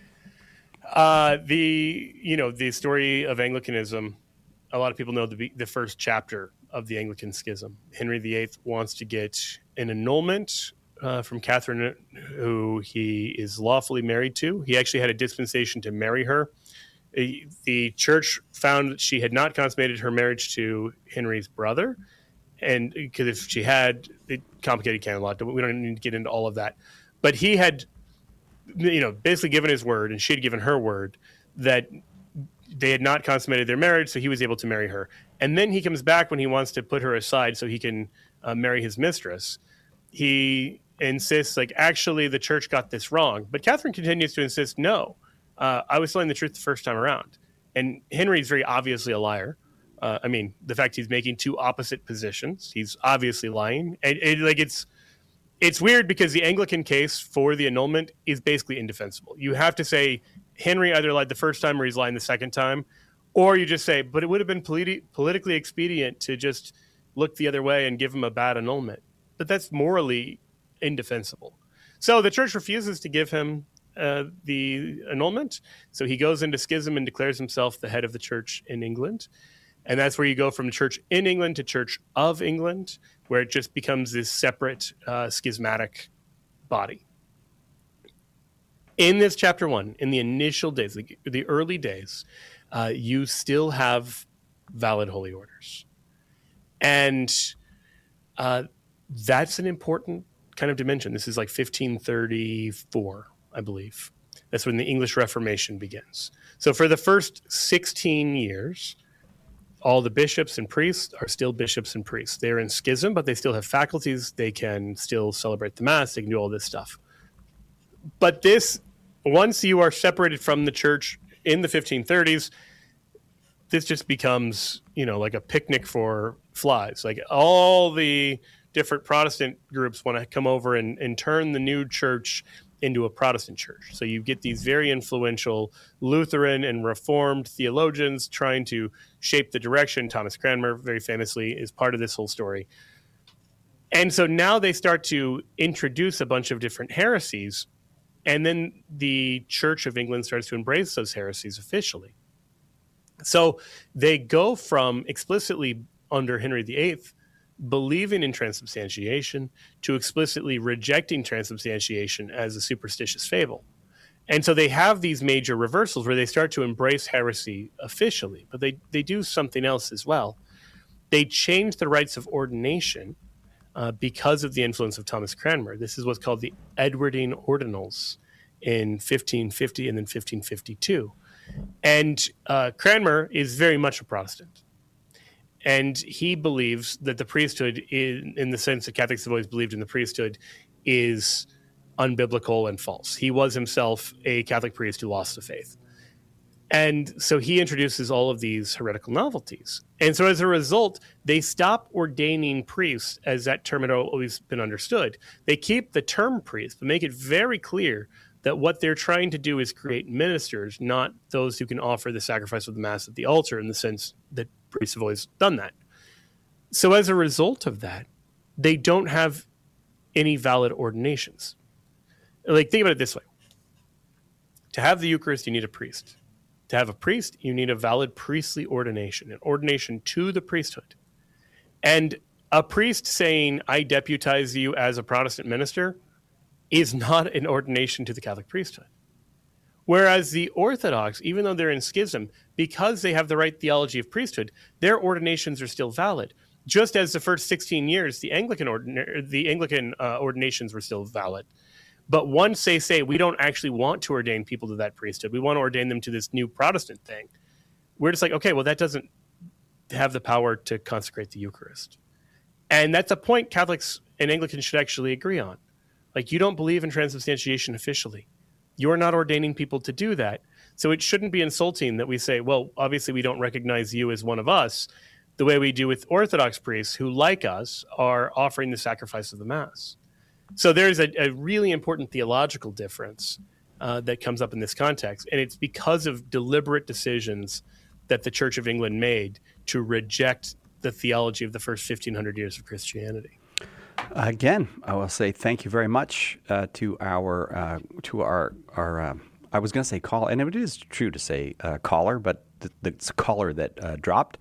The story of Anglicanism, a lot of people know the first chapter of the Anglican Schism. Henry VIII wants to get an annulment from Catherine, who he is lawfully married to. He actually had a dispensation to marry her. The church found that she had not consummated her marriage to Henry's brother, and because if she had, it complicated canon law. We don't need to get into all of that. But he had, basically given his word, and she had given her word that they had not consummated their marriage, so he was able to marry her. And then he comes back when he wants to put her aside so he can marry his mistress. He insists, actually, the church got this wrong. But Catherine continues to insist, no, I was telling the truth the first time around. And Henry's very obviously a liar. The fact he's making 2 opposite positions, he's obviously lying. And it's weird because the Anglican case for the annulment is basically indefensible. You have to say Henry either lied the first time or he's lying the second time, or you just say, but it would have been politically expedient to just look the other way and give him a bad annulment. But that's morally indefensible. So the church refuses to give him the annulment. So he goes into schism and declares himself the head of the church in England. And that's where you go from church in England to church of England, where it just becomes this separate schismatic body. in this chapter 1, in the initial days, the early days, you still have valid holy orders. And that's an important kind of dimension. This is like 1534, I believe. That's when the English Reformation begins. So for the first 16 years, all the bishops and priests are still bishops and priests. They're in schism, but they still have faculties. They can still celebrate the Mass. They can do all this stuff. But once you are separated from the church in the 1530s, this just becomes, like a picnic for flies. Like all the different Protestant groups want to come over and turn the new church into a Protestant church. So you get these very influential Lutheran and Reformed theologians trying to shape the direction. Thomas Cranmer, very famously, is part of this whole story. And so now they start to introduce a bunch of different heresies, and then the Church of England starts to embrace those heresies officially. So they go from explicitly under Henry VIII believing in transubstantiation to explicitly rejecting transubstantiation as a superstitious fable. And so they have these major reversals where they start to embrace heresy officially, but they do something else as well. They change the rites of ordination because of the influence of Thomas Cranmer. This is what's called the Edwardine Ordinals in 1550 and then 1552. And Cranmer is very much a Protestant. And he believes that the priesthood, in the sense that Catholics have always believed in the priesthood, is unbiblical and false. He was himself a Catholic priest who lost the faith. And so he introduces all of these heretical novelties. And so as a result, they stop ordaining priests as that term had always been understood. They keep the term priest, but make it very clear that what they're trying to do is create ministers, not those who can offer the sacrifice of the Mass at the altar, in the sense that priests have always done that. So as a result of that, they don't have any valid ordinations. Like, think about it this way. To have the Eucharist, you need a priest. To have a priest, you need a valid priestly ordination, an ordination to the priesthood. And a priest saying, I deputize you as a Protestant minister, is not an ordination to the Catholic priesthood. Whereas the Orthodox, even though they're in schism, because they have the right theology of priesthood, their ordinations are still valid. Just as the first 16 years, the Anglican ordinations were still valid. But once they say, we don't actually want to ordain people to that priesthood, we want to ordain them to this new Protestant thing, we're just like, okay, well, that doesn't have the power to consecrate the Eucharist. And that's a point Catholics and Anglicans should actually agree on. Like, you don't believe in transubstantiation officially. You're not ordaining people to do that. So it shouldn't be insulting that we say, well, obviously we don't recognize you as one of us, the way we do with Orthodox priests who, like us, are offering the sacrifice of the Mass. So there's a really important theological difference that comes up in this context. And it's because of deliberate decisions that the Church of England made to reject the theology of the first 1,500 years of Christianity. Again, I will say thank you very much to our I was going to say call, and it is true to say caller, but the caller that dropped.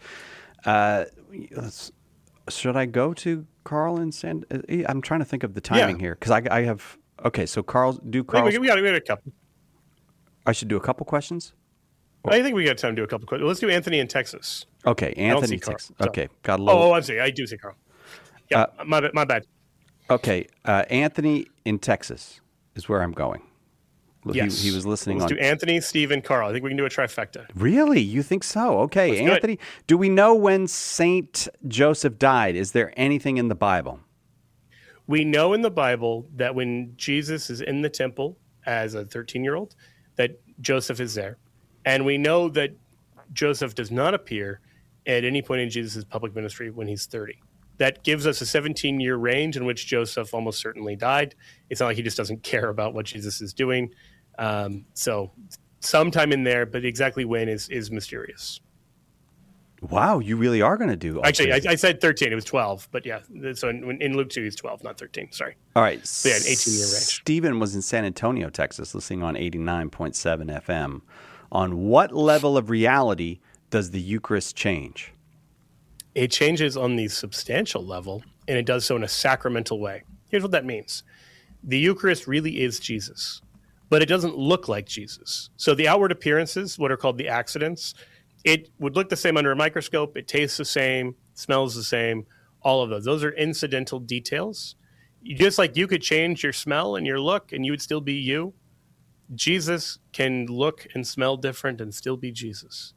Should I go to Carl and send? I'm trying to think of the timing here because I have. Okay, so Carl. We got a couple. I should do a couple questions. I think we got time to do a couple questions. Let's do Anthony in Texas. Okay, Anthony in Texas. Carl, okay, got a little. Oh, I'm sorry. I do say Carl. Yeah, my bad. Okay, Anthony in Texas is where I'm going. Yes. He was listening. Let's do Anthony, Stephen, Carl. I think we can do a trifecta. Really? You think so? Okay, Let's Anthony. Do we know when Saint Joseph died? Is there anything in the Bible? We know in the Bible that when Jesus is in the temple as a 13-year-old, that Joseph is there. And we know that Joseph does not appear at any point in Jesus' public ministry when he's 30. That gives us a 17-year range in which Joseph almost certainly died. It's not like he just doesn't care about what Jesus is doing. So sometime in there, but exactly when is mysterious. Wow, you really are going to do. Actually, I said 13. It was 12, but yeah. So in Luke 2, he's 12, not 13. Sorry. All right. So yeah, an 18-year range. Stephen was in San Antonio, Texas, listening on 89.7 FM. On what level of reality does the Eucharist change? It changes on the substantial level, and it does so in a sacramental way. Here's what that means. The Eucharist really is Jesus. but it doesn't look like Jesus. So the outward appearances, what are called the accidents, it would look the same under a microscope. It tastes the same, smells the same, all of those. Those are incidental details. Just like you could change your smell and your look and you would still be you, Jesus can look and smell different and still be Jesus.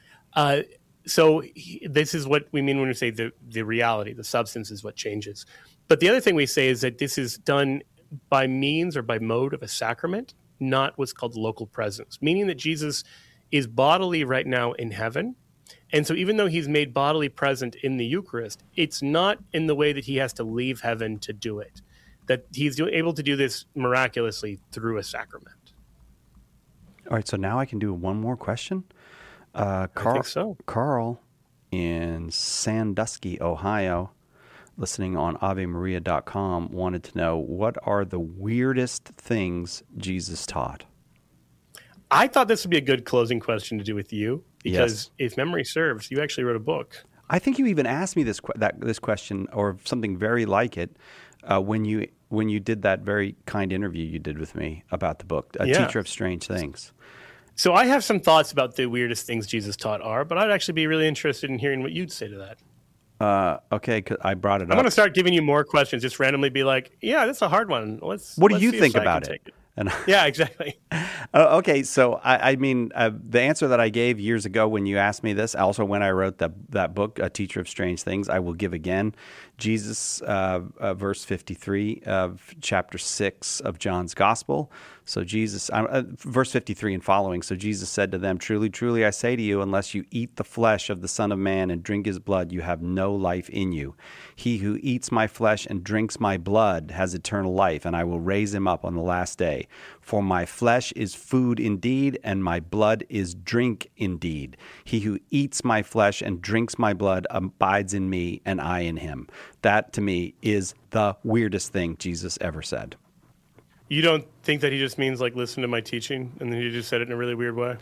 This is what we mean when we say the reality, the substance is what changes. But the other thing we say is that this is done by means or by mode of a sacrament, not what's called local presence, meaning that Jesus is bodily right now in heaven. And so even though he's made bodily present in the Eucharist, it's not in the way that he has to leave heaven to do it, that he's able to do this miraculously through a sacrament. All right, so now I can do one more question. I think so. Carl in Sandusky, Ohio, listening on AveMaria.com, wanted to know, what are the weirdest things Jesus taught? I thought this would be a good closing question to do with you, because Yes. if memory serves, you actually wrote a book. I think you even asked me this question or something very like it when you did that very kind interview you did with me about the book, A Teacher of Strange Things. So I have some thoughts about the weirdest things Jesus taught but I'd actually be really interested in hearing what you'd say to that. Okay, 'cause I brought it up. I'm going to start giving you more questions, just randomly be like, yeah, that's a hard one. What do you think about it? Yeah, exactly. Okay, so I mean, the answer that I gave years ago when you asked me this, also when I wrote that book, A Teacher of Strange Things, I will give again. Jesus, verse 53 of chapter 6 of John's Gospel. So Jesus, verse 53 and following. So Jesus said to them, "Truly, truly, I say to you, unless you eat the flesh of the Son of Man and drink his blood, you have no life in you. He who eats my flesh and drinks my blood has eternal life, and I will raise him up on the last day. For my flesh is food indeed, and my blood is drink indeed. He who eats my flesh and drinks my blood abides in me, and I in him." That, to me, is the weirdest thing Jesus ever said. You don't think that he just means, like, listen to my teaching, and then he just said it in a really weird way?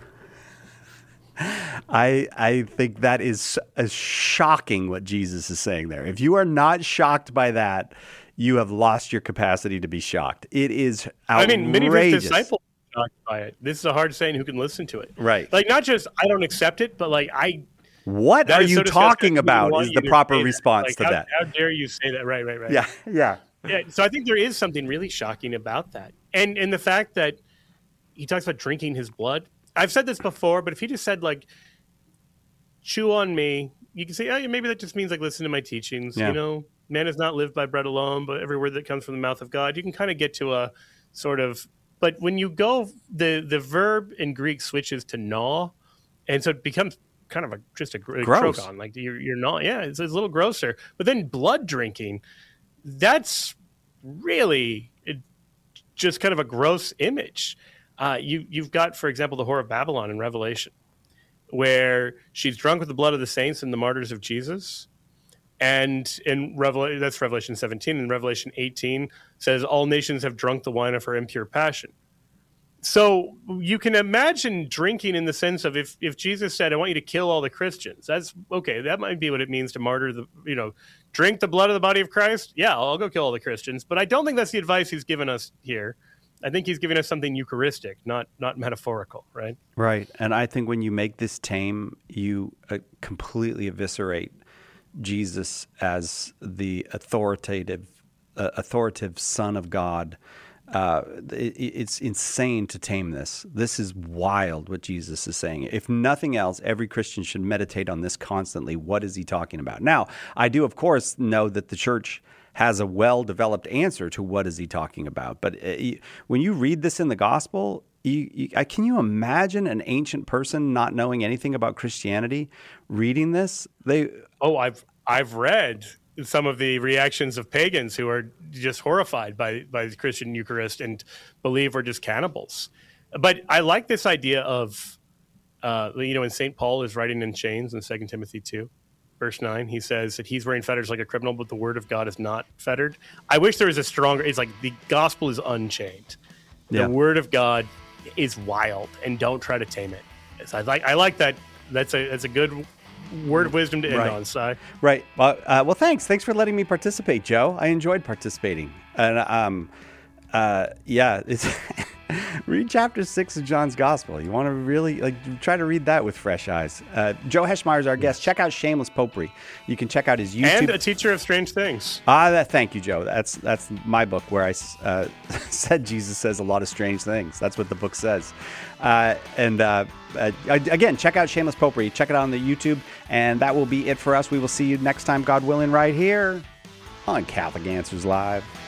I think that is shocking what Jesus is saying there. If you are not shocked by that, you have lost your capacity to be shocked. It is outrageous. I mean, many of his disciples are shocked by it. This is a hard saying who can listen to it. Right. Like, not just, I don't accept it, but, like, what are you talking about is the proper response to that. How dare you say that? Right. Yeah. Yeah, so I think there is something really shocking about that. And the fact that he talks about drinking his blood. I've said this before, but if he just said, like, chew on me, you can say, oh, maybe that just means, like, listen to my teachings. Yeah. You know, man has not lived by bread alone, but every word that comes from the mouth of God. You can kind of get to a sort of, but when you go, the verb in Greek switches to gnaw, and so it becomes kind of just a gross. trogon. Like, you're not, it's a little grosser. But then blood drinking, that's really just kind of a gross image. You've got, for example, the Whore of Babylon in Revelation, where she's drunk with the blood of the saints and the martyrs of Jesus. And in that's Revelation 17. And Revelation 18 says, all nations have drunk the wine of her impure passion. So you can imagine drinking in the sense of if Jesus said, I want you to kill all the Christians, that's okay. That might be what it means to martyr drink the blood of the body of Christ. Yeah, I'll go kill all the Christians. But I don't think that's the advice he's given us here. I think he's giving us something Eucharistic, not metaphorical, right? Right. And I think when you make this tame, you completely eviscerate Jesus as the authoritative Son of God. It's insane to tame this. This is wild what Jesus is saying. If nothing else, every Christian should meditate on this constantly. What is he talking about? Now, I do, of course, know that the church has a well-developed answer to what is he talking about. But when you read this in the gospel, can you imagine an ancient person not knowing anything about Christianity reading this? I've read some of the reactions of pagans who are just horrified by the Christian Eucharist and believe we're just cannibals. But I like this idea of, when St. Paul is writing in chains in 2 Timothy 2, verse 9, he says that he's wearing fetters like a criminal, but the word of God is not fettered. I wish there was a stronger, it's like the gospel is unchained. The word of God is wild, and don't try to tame it. So I like that. That's a good word of wisdom to end on, Si. Right. Well, thanks. Thanks for letting me participate, Joe. I enjoyed participating. And it's Read chapter 6 of John's Gospel. You want to really try to read that with fresh eyes. Joe Heschmeyer is our guest. Check out Shameless Popery. You can check out his YouTube. And A Teacher of Strange Things. Thank you, Joe. That's my book where I said Jesus says a lot of strange things. That's what the book says. Again, check out Shameless Popery. Check it out on the YouTube. And that will be it for us. We will see you next time, God willing, right here on Catholic Answers Live.